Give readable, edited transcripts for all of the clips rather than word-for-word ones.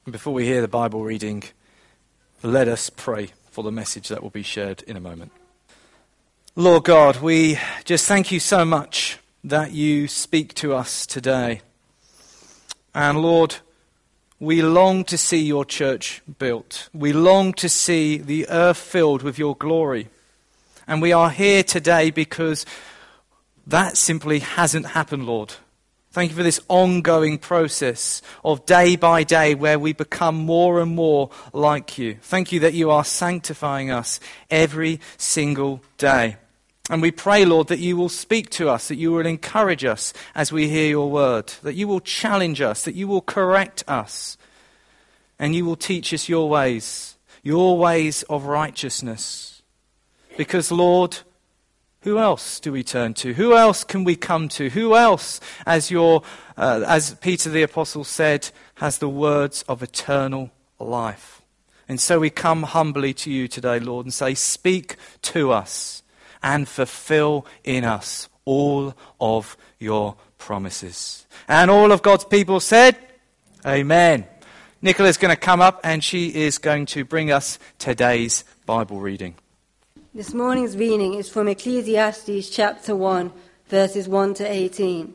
And before we hear the Bible reading, let us pray for the message that will be shared in a moment. Lord God, we just thank you so much that you speak to us today. And Lord, we long to see your church built. We long to see the earth filled with your glory. And we are here today because that simply hasn't happened, Lord. Thank you for this ongoing process of day by day where we become more and more like you. Thank you that you are sanctifying us every single day. And we pray, Lord, that you will speak to us, that you will encourage us as we hear your word, that you will challenge us, that you will correct us, and you will teach us your ways of righteousness. Because, Lord, who else do we turn to? Who else can we come to? Who else, as Peter the Apostle said, has the words of eternal life? And so we come humbly to you today, Lord, and say, speak to us and fulfill in us all of your promises. And all of God's people said, Amen. Nicola's going to come up and she is going to bring us today's Bible reading. This morning's reading is from Ecclesiastes chapter 1, verses 1 to 18.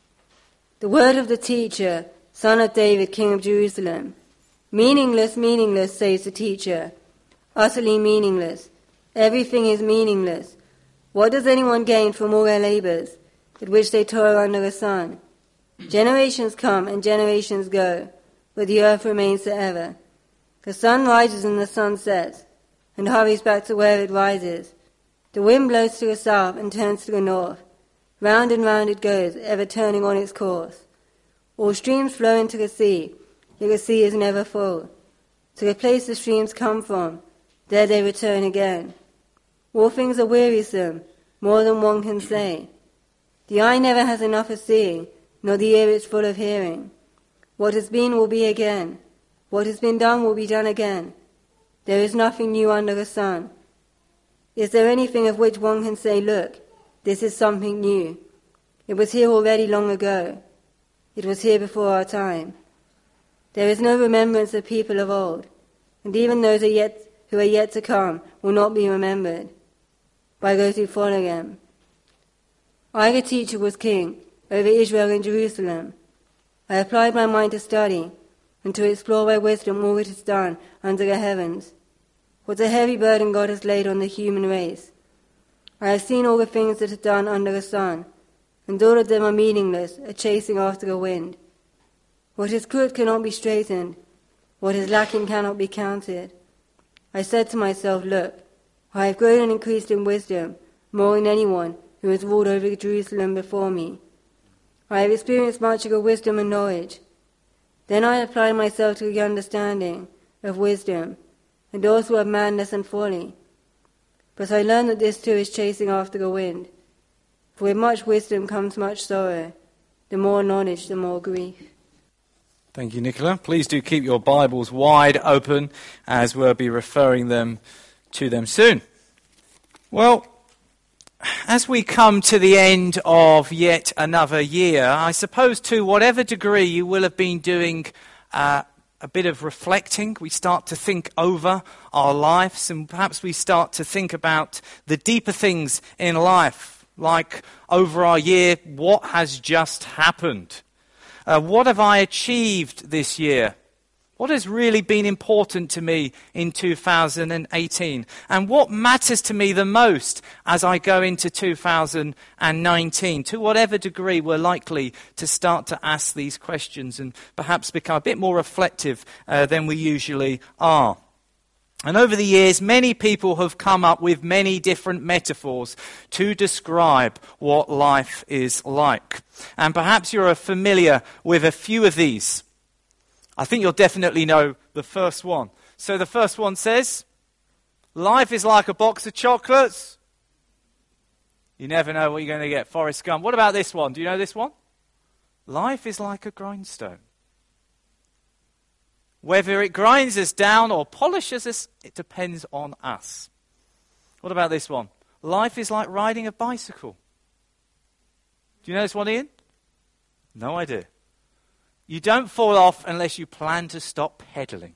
The word of the teacher, son of David, king of Jerusalem. Meaningless, meaningless, says the teacher. Utterly meaningless. Everything is meaningless. What does anyone gain from all their labors, at which they toil under the sun? Generations come and generations go, but the earth remains forever. The sun rises and the sun sets, and hurries back to where it rises. The wind blows to the south and turns to the north. Round and round it goes, ever turning on its course. All streams flow into the sea, yet the sea is never full. To the place the streams come from, there they return again. All things are wearisome, more than one can say. The eye never has enough of seeing, nor the ear is full of hearing. What has been will be again. What has been done will be done again. There is nothing new under the sun. Is there anything of which one can say, look, this is something new? It was here already long ago. It was here before our time. There is no remembrance of people of old, and even those who are yet to come will not be remembered by those who follow them. I, the teacher, was king over Israel and Jerusalem. I applied my mind to study and to explore by wisdom all that is done under the heavens. What a heavy burden God has laid on the human race. I have seen all the things that are done under the sun, and all of them are meaningless, a chasing after the wind. What is good cannot be straightened. What is lacking cannot be counted. I said to myself, look, I have grown and increased in wisdom, more than anyone who has ruled over Jerusalem before me. I have experienced much of the wisdom and knowledge. Then I applied myself to the understanding of wisdom, and also of madness and folly. But I learned that this too is chasing after the wind. For with much wisdom comes much sorrow. The more knowledge, the more grief. Thank you, Nicola. Please do keep your Bibles wide open as we'll be referring them to them soon. Well, as we come to the end of yet another year, I suppose to whatever degree you will have been doing a bit of reflecting. We start to think over our lives, and perhaps we start to think about the deeper things in life, like over our year, what has just happened? What have I achieved this year? What has really been important to me in 2018? And what matters to me the most as I go into 2019? To whatever degree we're likely to start to ask these questions and perhaps become a bit more reflective than we usually are. And over the years, many people have come up with many different metaphors to describe what life is like. And perhaps you're familiar with a few of these. I think you'll definitely know the first one. So the first one says, life is like a box of chocolates. You never know what you're going to get. Forrest Gump. What about this one? Do you know this one? Life is like a grindstone. Whether it grinds us down or polishes us, it depends on us. What about this one? Life is like riding a bicycle. Do you know this one, Ian? No idea. You don't fall off unless you plan to stop pedaling.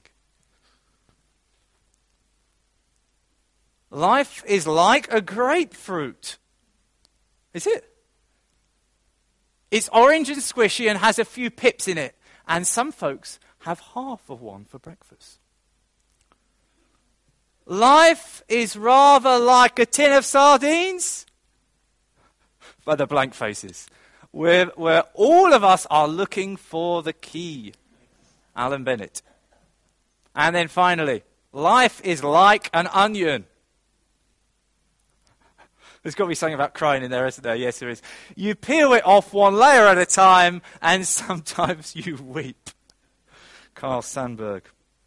Life is like a grapefruit. Is it? It's orange and squishy and has a few pips in it. And some folks have half of one for breakfast. Life is rather like a tin of sardines. By the blank faces. Where all of us are looking for the key. Alan Bennett. And then finally, life is like an onion. There's got to be something about crying in there, isn't there? Yes, there is. You peel it off one layer at a time, and sometimes you weep. Carl Sandburg.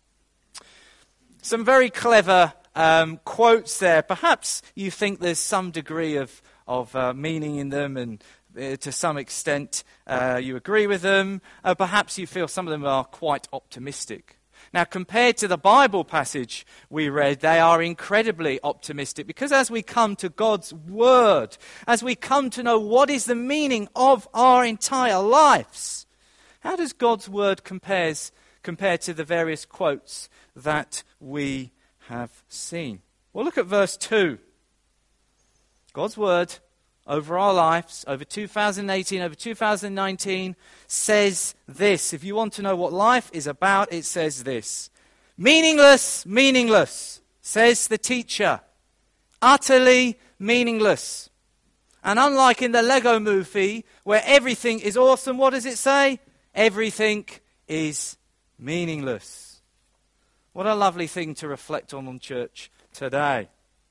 Some very clever quotes there. Perhaps you think there's some degree of meaning in them, and to some extent you agree with them. Perhaps you feel some of them are quite optimistic. Now, compared to the Bible passage we read, they are incredibly optimistic, because as we come to God's Word, as we come to know what is the meaning of our entire lives, how does God's Word compare to the various quotes that we have seen? Well, look at verse 2. God's Word over our lives, over 2018, over 2019, says this. If you want to know what life is about, it says this. Meaningless, meaningless, says the teacher. Utterly meaningless. And unlike in the Lego movie, where everything is awesome, what does it say? Everything is meaningless. What a lovely thing to reflect on church today.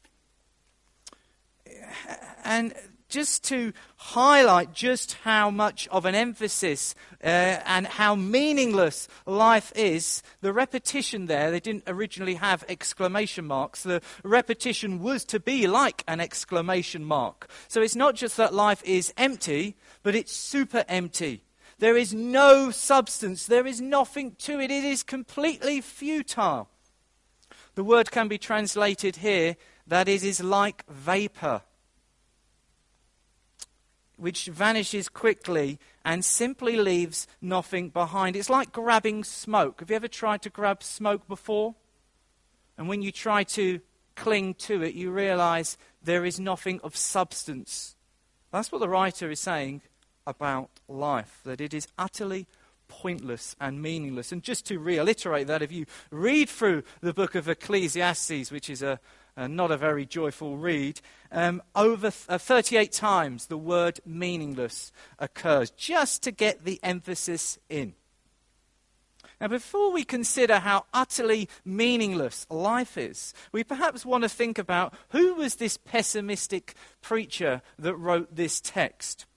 And just to highlight just how much of an emphasis and how meaningless life is, the repetition there, they didn't originally have exclamation marks. The repetition was to be like an exclamation mark. So it's not just that life is empty, but it's super empty. There is no substance. There is nothing to it. It is completely futile. The word can be translated here that it is like vapor, which vanishes quickly and simply leaves nothing behind. It's like grabbing smoke. Have you ever tried to grab smoke before? And when you try to cling to it, you realize there is nothing of substance. That's what the writer is saying about life, that it is utterly pointless and meaningless. And just to reiterate that, if you read through the book of Ecclesiastes, which is not a very joyful read, over 38 times the word meaningless occurs, just to get the emphasis in. Now, before we consider how utterly meaningless life is, we perhaps want to think about who was this pessimistic preacher that wrote this text.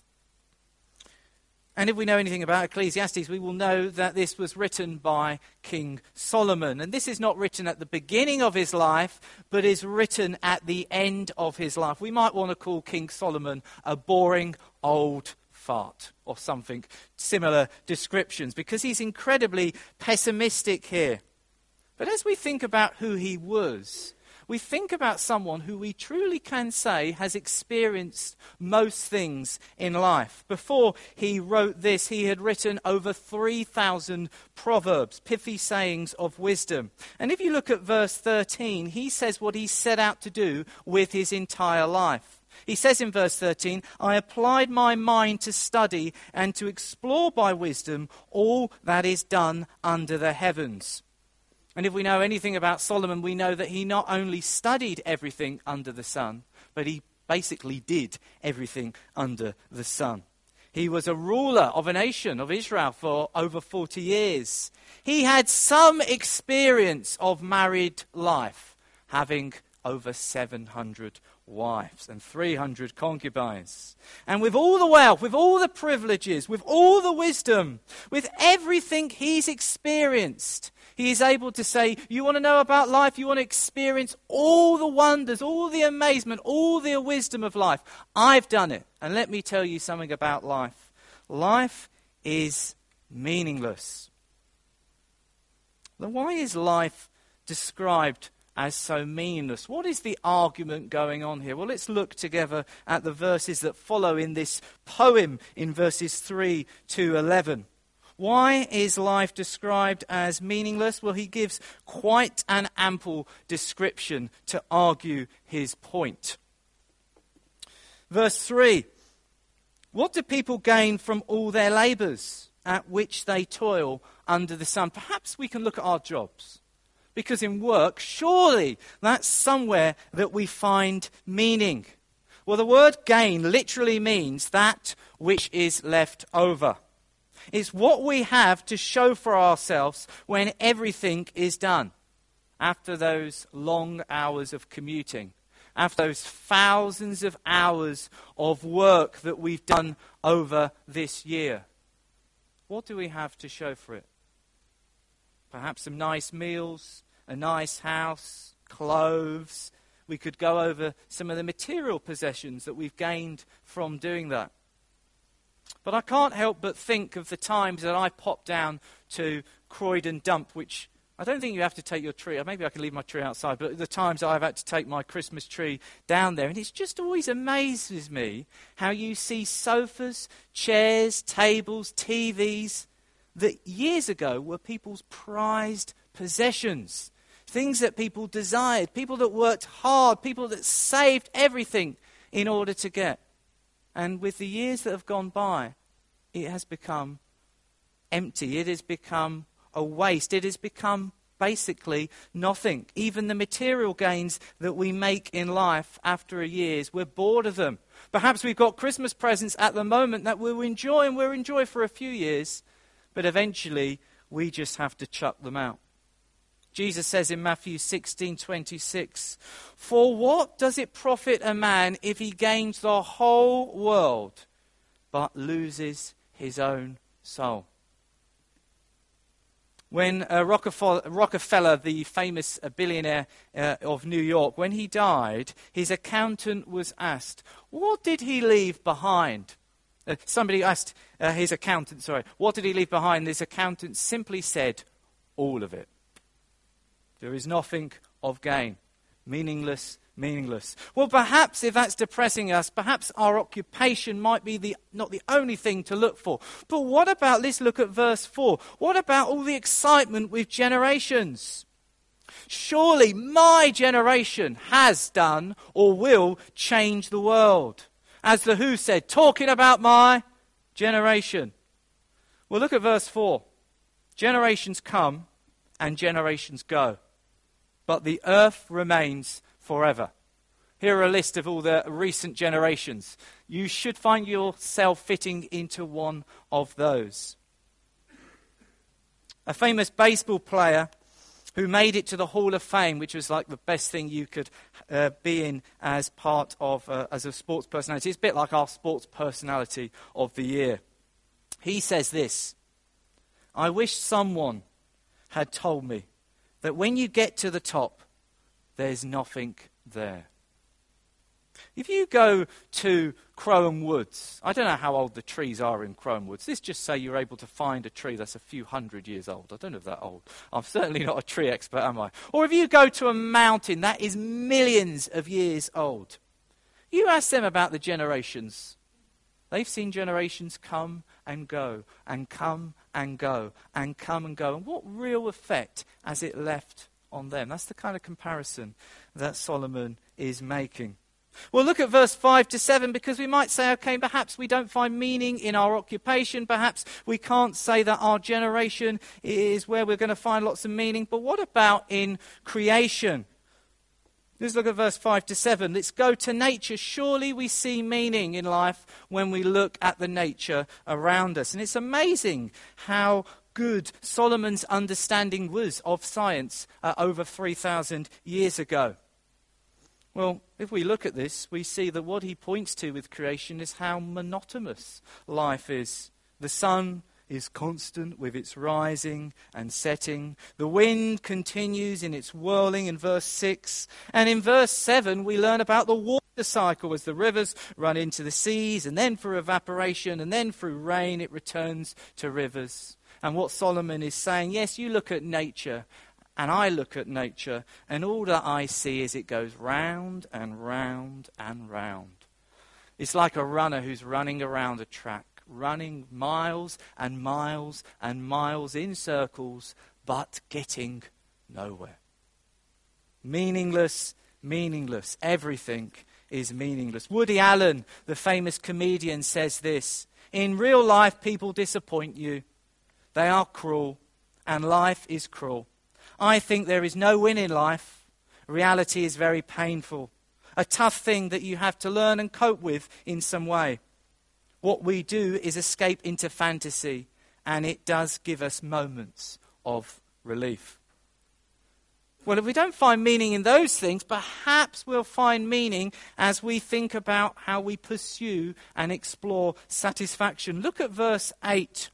And if we know anything about Ecclesiastes, we will know that this was written by King Solomon. And this is not written at the beginning of his life, but is written at the end of his life. We might want to call King Solomon a boring old fart, or something similar descriptions, because he's incredibly pessimistic here. But as we think about who he was, we think about someone who we truly can say has experienced most things in life. Before he wrote this, he had written over 3,000 proverbs, pithy sayings of wisdom. And if you look at verse 13, he says what he set out to do with his entire life. He says in verse 13, I applied my mind to study and to explore by wisdom all that is done under the heavens. And if we know anything about Solomon, we know that he not only studied everything under the sun, but he basically did everything under the sun. He was a ruler of a nation, of Israel, for over 40 years. He had some experience of married life, having over 700 wives and 300 concubines. And with all the wealth, with all the privileges, with all the wisdom, with everything he's experienced, he is able to say, you want to know about life? You want to experience all the wonders, all the amazement, all the wisdom of life? I've done it. And let me tell you something about life. Life is meaningless. Then why is life described as so meaningless? What is the argument going on here? Well, let's look together at the verses that follow in this poem in verses 3 to 11. Why is life described as meaningless? Well, he gives quite an ample description to argue his point. Verse 3, what do people gain from all their labours at which they toil under the sun? Perhaps we can look at our jobs. Because in work, surely that's somewhere that we find meaning. Well, the word gain literally means that which is left over. It's what we have to show for ourselves when everything is done. After those long hours of commuting, after those thousands of hours of work that we've done over this year, what do we have to show for it? Perhaps some nice meals, a nice house, clothes. We could go over some of the material possessions that we've gained from doing that. But I can't help but think of the times that I popped down to Croydon Dump, which I don't think you have to take your tree. Maybe I can leave my tree outside, but the times I've had to take my Christmas tree down there, and it just always amazes me how you see sofas, chairs, tables, TVs that years ago were people's prized possessions. Things that people desired, people that worked hard, people that saved everything in order to get. And with the years that have gone by, it has become empty. It has become a waste. It has become basically nothing. Even the material gains that we make in life after a year's, we're bored of them. Perhaps we've got Christmas presents at the moment that we'll enjoy, and we'll enjoy for a few years, but eventually we just have to chuck them out. Jesus says in Matthew 16:26, "For what does it profit a man if he gains the whole world but loses his own soul?" When Rockefeller, the famous billionaire of New York, when he died, his accountant was asked, what did he leave behind? Somebody asked his accountant, what did he leave behind? His accountant simply said, all of it. There is nothing of gain. Meaningless, meaningless. Well, perhaps if that's depressing us, perhaps our occupation might be not the only thing to look for. But what about, let's look at verse 4. What about all the excitement with generations? Surely my generation has done or will change the world. As the Who said, talking about my generation. Well, look at verse 4. Generations come and generations go, but the earth remains forever. Here are a list of all the recent generations. You should find yourself fitting into one of those. A famous baseball player who made it to the Hall of Fame, which was like the best thing you could be in as part of, as a sports personality. It's a bit like our sports personality of the year. He says this, I wish someone had told me that when you get to the top, there's nothing there. If you go to Crowham Woods, I don't know how old the trees are in Crowham Woods. Let's just say you're able to find a tree that's a few hundred years old. I don't know if that's old. I'm certainly not a tree expert, am I? Or if you go to a mountain that is millions of years old, you ask them about the generations. They've seen generations come and go, and come and go, and come and go. And what real effect has it left on them? That's the kind of comparison that Solomon is making. Well, look at verse 5 to 7, because we might say, okay, perhaps we don't find meaning in our occupation. Perhaps we can't say that our generation is where we're going to find lots of meaning. But what about in creation? Let's look at verse 5 to 7. Let's go to nature. Surely we see meaning in life when we look at the nature around us. And it's amazing how good Solomon's understanding was of science over 3,000 years ago. Well, if we look at this, we see that what he points to with creation is how monotonous life is. The sun is constant with its rising and setting. The wind continues in its whirling in verse 6. And in verse 7, we learn about the water cycle as the rivers run into the seas, and then through evaporation, and then through rain, it returns to rivers. And what Solomon is saying, yes, you look at nature, and I look at nature, and all that I see is it goes round and round and round. It's like a runner who's running around a track, running miles and miles and miles in circles, but getting nowhere. Meaningless, meaningless. Everything is meaningless. Woody Allen, the famous comedian, says this: in real life, people disappoint you. They are cruel, and life is cruel. I think there is no win in life. Reality is very painful. A tough thing that you have to learn and cope with in some way. What we do is escape into fantasy, and it does give us moments of relief. Well, if we don't find meaning in those things, perhaps we'll find meaning as we think about how we pursue and explore satisfaction. Look at verse 8.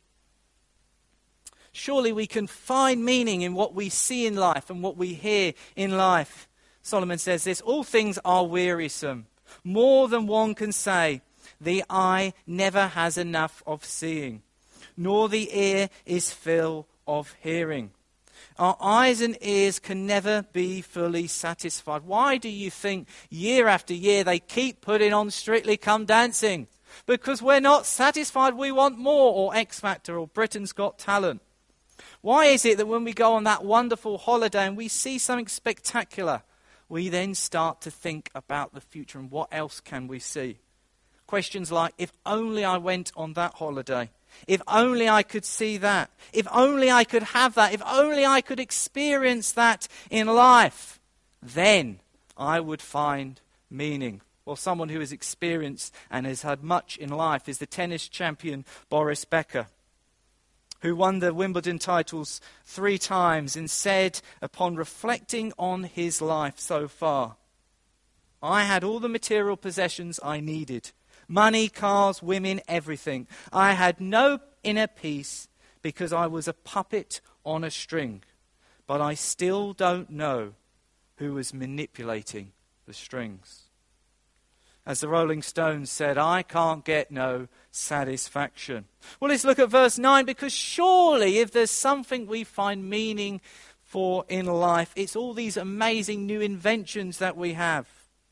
Surely we can find meaning in what we see in life and what we hear in life. Solomon says this: all things are wearisome. More than one can say. The eye never has enough of seeing, nor the ear is full of hearing. Our eyes and ears can never be fully satisfied. Why do you think year after year they keep putting on Strictly Come Dancing? Because we're not satisfied, we want more, or X Factor, or Britain's Got Talent. Why is it that when we go on that wonderful holiday and we see something spectacular, we then start to think about the future and what else can we see? Questions like, if only I went on that holiday. If only I could see that. If only I could have that. If only I could experience that in life. Then I would find meaning. Well, someone who has experienced and has had much in life is the tennis champion Boris Becker, who won the Wimbledon titles 3 times and said, upon reflecting on his life so far, I had all the material possessions I needed. Money, cars, women, everything. I had no inner peace because I was a puppet on a string. But I still don't know who was manipulating the strings. As the Rolling Stones said, I can't get no satisfaction. Well, let's look at verse 9, because surely if there's something we find meaning for in life, it's all these amazing new inventions that we have.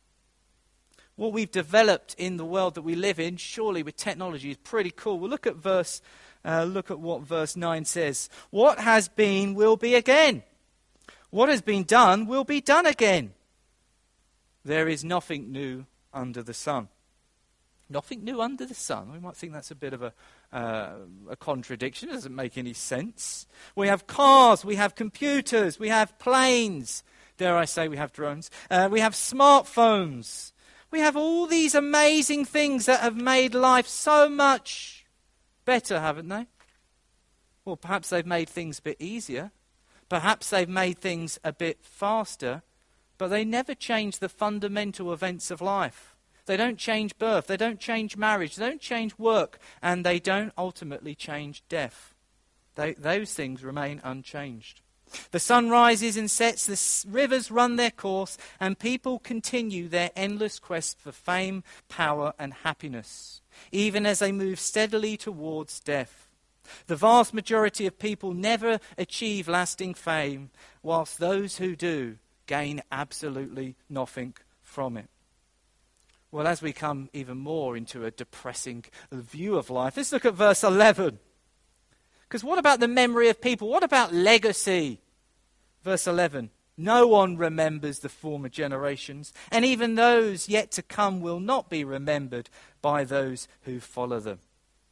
What we've developed in the world that we live in, surely with technology, is pretty cool. Well, look at what verse 9 says. What has been will be again. What has been done will be done again. There is nothing new under the sun. Nothing new under the sun. We might think that's a bit of a contradiction. It doesn't make any sense. We have cars, we have computers, we have planes. Dare I say we have drones. We have smartphones. We have all these amazing things that have made life so much better, haven't they? Well, perhaps they've made things a bit easier. Perhaps they've made things a bit faster. But they never change the fundamental events of life. They don't change birth. They don't change marriage. They don't change work. And they don't ultimately change death. Those things remain unchanged. The sun rises and sets, the rivers run their course, and people continue their endless quest for fame, power, and happiness, even as they move steadily towards death. The vast majority of people never achieve lasting fame, whilst those who do gain absolutely nothing from it. Well, as we come even more into a depressing view of life, let's look at verse 11. Because what about the memory of people? What about legacy? Verse 11. No one remembers the former generations, and even those yet to come will not be remembered by those who follow them.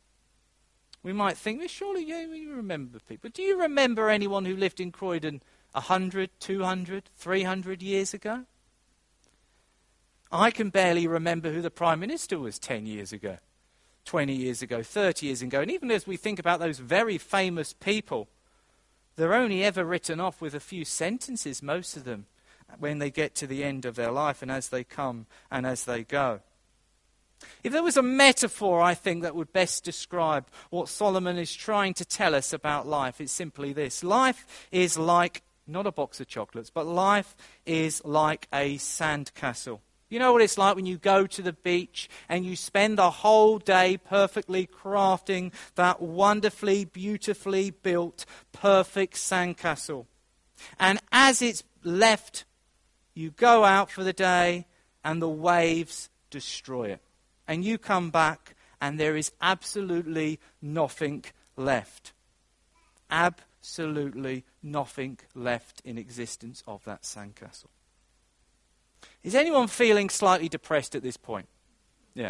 We might think, well, surely you remember people. Do you remember anyone who lived in Croydon 100, 200, 300 years ago? I can barely remember who the Prime Minister was 10 years ago, 20 years ago, 30 years ago. And even as we think about those very famous people, they're only ever written off with a few sentences, most of them, when they get to the end of their life and as they come and as they go. If there was a metaphor, I think, that would best describe what Solomon is trying to tell us about life, it's simply this. Life is like, not a box of chocolates, but life is like a sandcastle. You know what it's like when you go to the beach and you spend the whole day perfectly crafting that wonderfully, beautifully built, perfect sandcastle. And as it's left, you go out for the day and the waves destroy it. And you come back and there is absolutely nothing left. Absolutely nothing left in existence of that sandcastle. Is anyone feeling slightly depressed at this point? Yeah.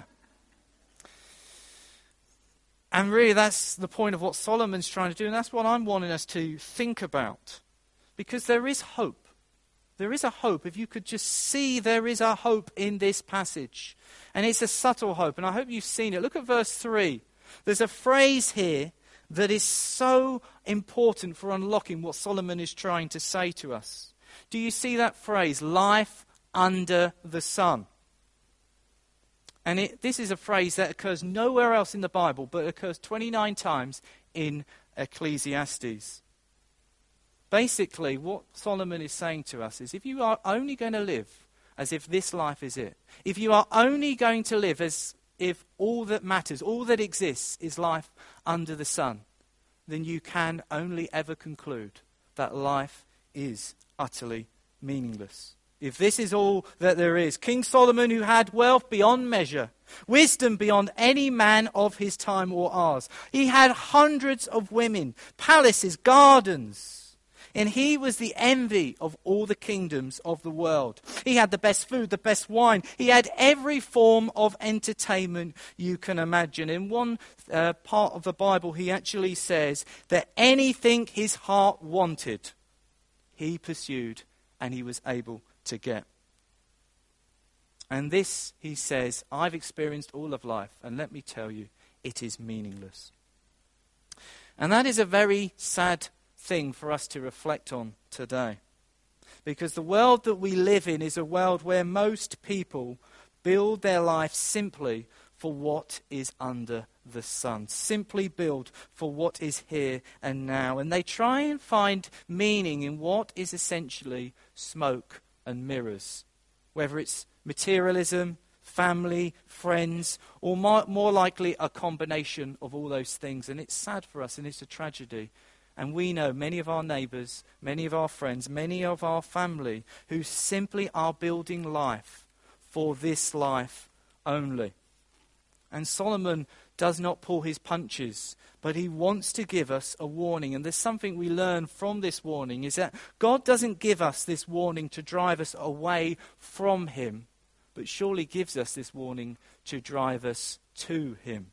And really that's the point of what Solomon's trying to do, and that's what I'm wanting us to think about. Because there is hope. There is a hope. If you could just see, there is a hope in this passage. And it's a subtle hope, and I hope you've seen it. Look at verse 3. There's a phrase here that is so important for unlocking what Solomon is trying to say to us. Do you see that phrase, life under the sun? And this is a phrase that occurs nowhere else in the Bible, but it occurs 29 times in Ecclesiastes. Basically, what Solomon is saying to us is if you are only going to live as if this life is it, if you are only going to live as if all that matters, all that exists is life under the sun, then you can only ever conclude that life is utterly meaningless. If this is all that there is, King Solomon, who had wealth beyond measure, wisdom beyond any man of his time or ours, he had hundreds of women, palaces, gardens, and he was the envy of all the kingdoms of the world. He had the best food, the best wine. He had every form of entertainment you can imagine. In one part of the Bible, he actually says that anything his heart wanted, he pursued and he was able to get. And this, he says, I've experienced all of life, and let me tell you, it is meaningless. And that is a very sad thing for us to reflect on today. Because the world that we live in is a world where most people build their life simply for what is under the sun. Simply build for what is here and now. And they try and find meaning in what is essentially smoke and mirrors. Whether it's materialism, family, friends, or more likely a combination of all those things. And it's sad for us and it's a tragedy. And we know many of our neighbours, many of our friends, many of our family who simply are building life for this life only. And Solomon does not pull his punches, but he wants to give us a warning. And there's something we learn from this warning, is that God doesn't give us this warning to drive us away from him, but surely gives us this warning to drive us to him.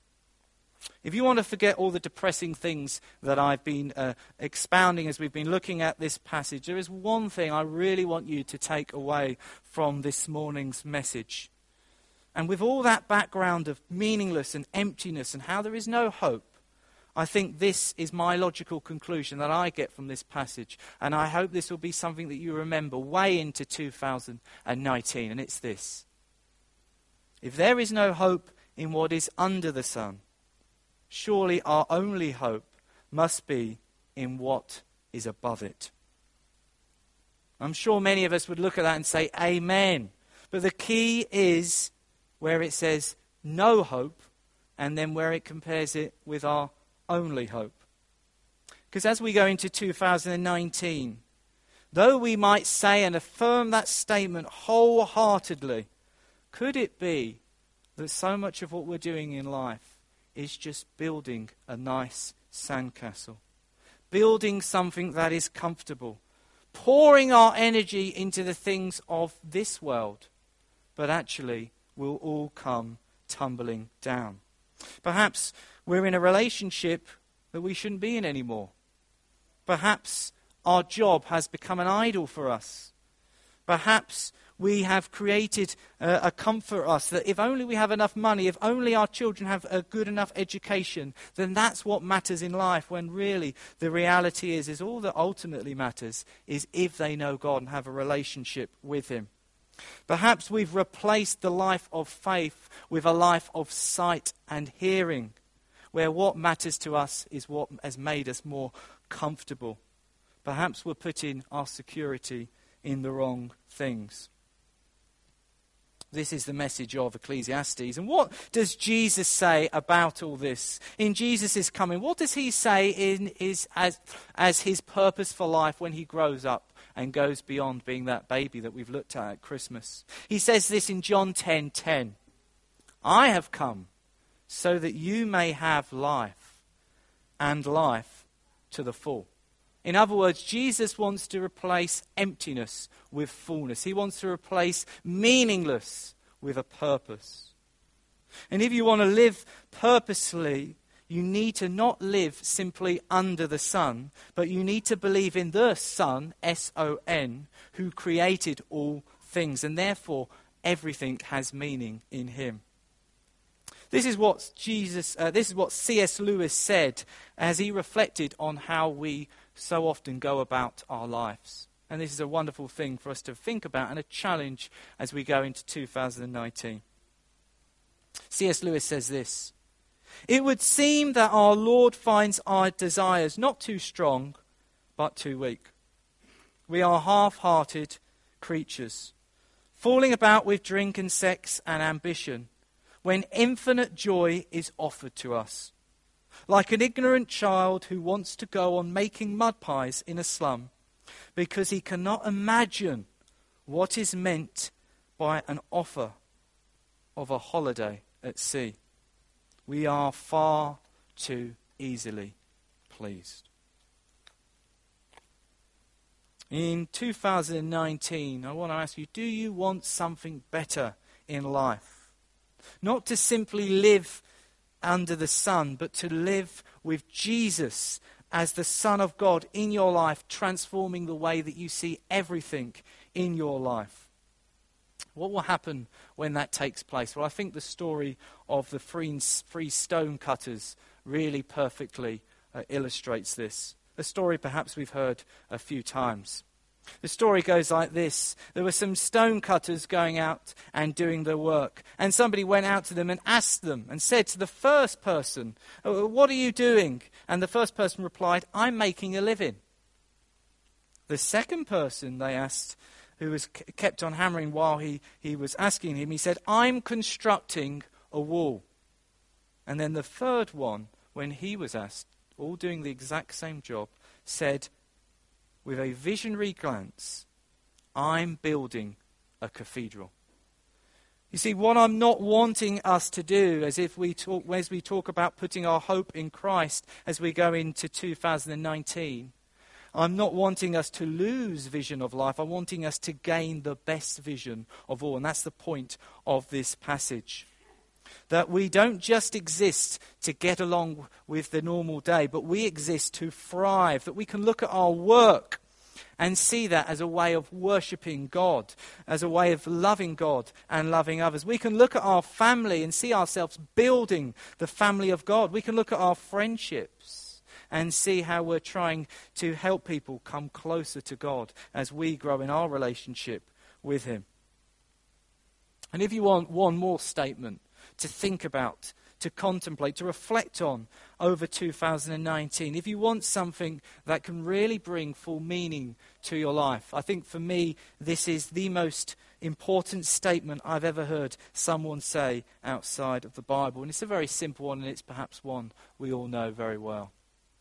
If you want to forget all the depressing things that I've been expounding as we've been looking at this passage, there is one thing I really want you to take away from this morning's message. And with all that background of meaningless and emptiness and how there is no hope, I think this is my logical conclusion that I get from this passage. And I hope this will be something that you remember way into 2019. And it's this. If there is no hope in what is under the sun, surely our only hope must be in what is above it. I'm sure many of us would look at that and say, Amen. But the key is where it says no hope, and then where it compares it with our only hope. Because as we go into 2019, though we might say and affirm that statement wholeheartedly, could it be that so much of what we're doing in life is just building a nice sandcastle, building something that is comfortable, pouring our energy into the things of this world, but actually will all come tumbling down. Perhaps we're in a relationship that we shouldn't be in anymore. Perhaps our job has become an idol for us. Perhaps we have created a comfort for us that if only we have enough money, if only our children have a good enough education, then that's what matters in life, when really the reality is all that ultimately matters is if they know God and have a relationship with him. Perhaps we've replaced the life of faith with a life of sight and hearing, where what matters to us is what has made us more comfortable. Perhaps we're putting our security in the wrong things. This is the message of Ecclesiastes. And what does Jesus say about all this? In Jesus' coming, what does he say as his purpose for life when he grows up and goes beyond being that baby that we've looked at Christmas? He says this in John 10:10. I have come so that you may have life, and life to the full. In other words, Jesus wants to replace emptiness with fullness. He wants to replace meaningless with a purpose. And if you want to live purposely, you need to not live simply under the sun, but you need to believe in the Son, S-O-N, who created all things, and therefore everything has meaning in him. This is what C.S. Lewis said as he reflected on how we so often go about our lives. And this is a wonderful thing for us to think about and a challenge as we go into 2019. C.S. Lewis says this: "It would seem that our Lord finds our desires not too strong, but too weak. We are half-hearted creatures, falling about with drink and sex and ambition, when infinite joy is offered to us. Like an ignorant child who wants to go on making mud pies in a slum because he cannot imagine what is meant by an offer of a holiday at sea. We are far too easily pleased." In 2019, I want to ask you, do you want something better in life? Not to simply live under the sun, but to live with Jesus as the Son of God in your life, transforming the way that you see everything in your life. What will happen when that takes place? Well, I think the story of the three stone cutters really perfectly illustrates this. A story perhaps we've heard a few times. The story goes like this. There were some stone cutters going out and doing their work. And somebody went out to them and asked them and said to the first person, "What are you doing?" And the first person replied, "I'm making a living." The second person they asked, who was kept on hammering while he was asking him, he said, "I'm constructing a wall." And then the third one, when he was asked, all doing the exact same job, said, with a visionary glance, "I'm building a cathedral." You see, what I'm not wanting us to do, as we talk about putting our hope in Christ as we go into 2019, I'm not wanting us to lose vision of life. I'm wanting us to gain the best vision of all. And that's the point of this passage. That we don't just exist to get along with the normal day, but we exist to thrive. That we can look at our work and see that as a way of worshipping God, as a way of loving God and loving others. We can look at our family and see ourselves building the family of God. We can look at our friendships and see how we're trying to help people come closer to God as we grow in our relationship with him. And if you want one more statement to think about, to contemplate, to reflect on over 2019, if you want something that can really bring full meaning to your life, I think for me this is the most important statement I've ever heard someone say outside of the Bible. And it's a very simple one, and it's perhaps one we all know very well.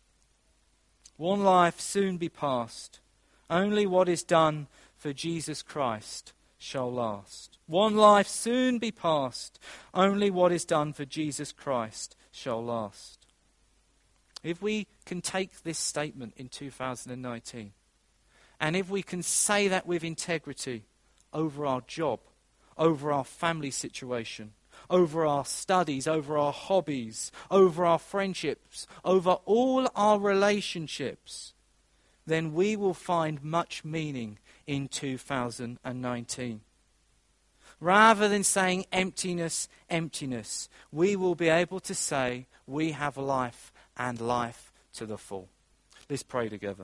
One life soon be past. Only what is done for Jesus Christ shall last. One life soon be past. Only what is done for Jesus Christ shall last. If we can take this statement in 2019, and if we can say that with integrity over our job, over our family situation, over our studies, over our hobbies, over our friendships, over all our relationships, then we will find much meaning in 2019. Rather than saying emptiness, emptiness, we will be able to say we have life and life to the full. Let's pray together.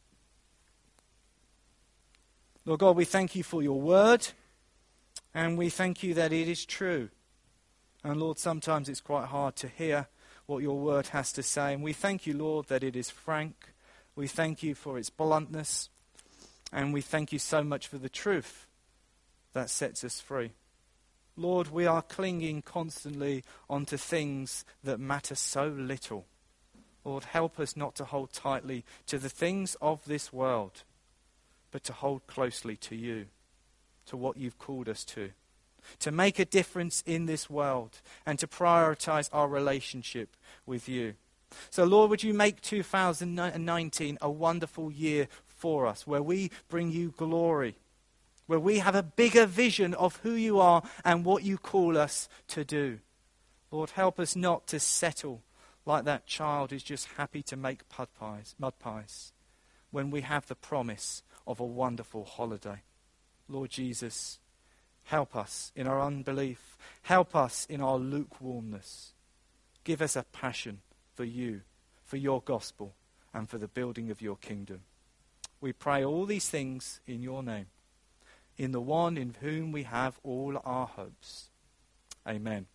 Lord God, we thank you for your word, and we thank you that it is true. And Lord, sometimes it's quite hard to hear what your word has to say. And we thank you, Lord, that it is frank. We thank you for its bluntness. And we thank you so much for the truth that sets us free. Lord, we are clinging constantly onto things that matter so little. Lord, help us not to hold tightly to the things of this world, but to hold closely to you, to what you've called us to. to make a difference in this world, and to prioritize our relationship with you. So, Lord, would you make 2019 a wonderful year for us, where we bring you glory, where we have a bigger vision of who you are and what you call us to do. Lord, help us not to settle like that child who's just happy to make mud pies, when we have the promise of a wonderful holiday. Lord Jesus, help us in our unbelief. Help us in our lukewarmness. Give us a passion for you, for your gospel, and for the building of your kingdom. We pray all these things in your name, in the one in whom we have all our hopes. Amen.